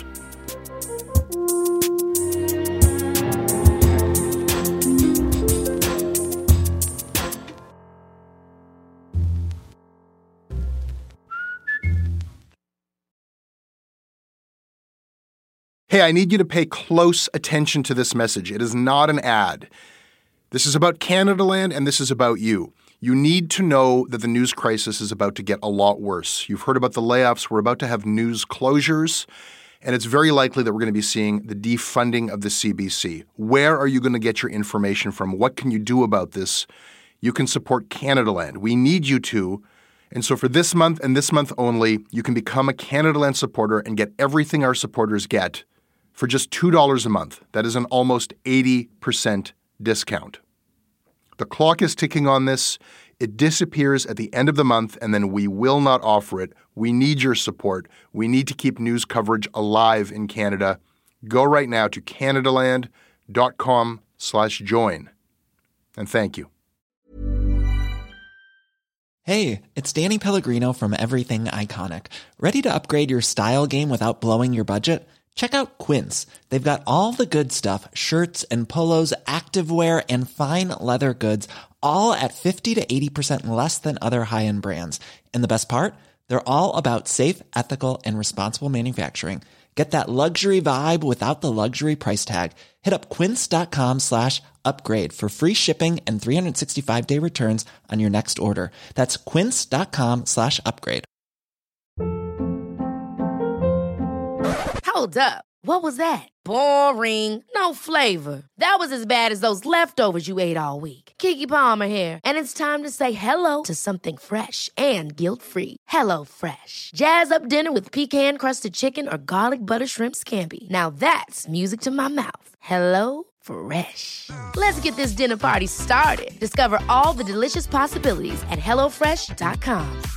Hey, I need you to pay close attention to this message. It is not an ad. This is about Canadaland, and this is about you. You need to know that the news crisis is about to get a lot worse. You've heard about the layoffs. We're about to have news closures, and it's very likely that we're going to be seeing the defunding of the CBC. Where are you going to get your information from? What can you do about this? You can support Canadaland. We need you to. And so for this month and this month only, you can become a Canadaland supporter and get everything our supporters get for just $2 a month. That is an almost 80% discount. The clock is ticking on this. It disappears at the end of the month, and then we will not offer it. We need your support. We need to keep news coverage alive in Canada. Go right now to canadaland.com/join. And thank you. Hey, it's Danny Pellegrino from Everything Iconic. Ready to upgrade your style game without blowing your budget? Check out Quince. They've got all the good stuff, shirts and polos, activewear, and fine leather goods, all at 50 to 80% less than other high-end brands. And the best part? They're all about safe, ethical, and responsible manufacturing. Get that luxury vibe without the luxury price tag. Hit up quince.com/upgrade for free shipping and 365-day returns on your next order. That's quince.com/upgrade. Hold up. What was that? Boring. No flavor. That was as bad as those leftovers you ate all week. Keke Palmer here. And it's time to say hello to something fresh and guilt-free. Hello Fresh. Jazz up dinner with pecan-crusted chicken or garlic butter shrimp scampi. Now that's music to my mouth. Hello Fresh. Let's get this dinner party started. Discover all the delicious possibilities at HelloFresh.com.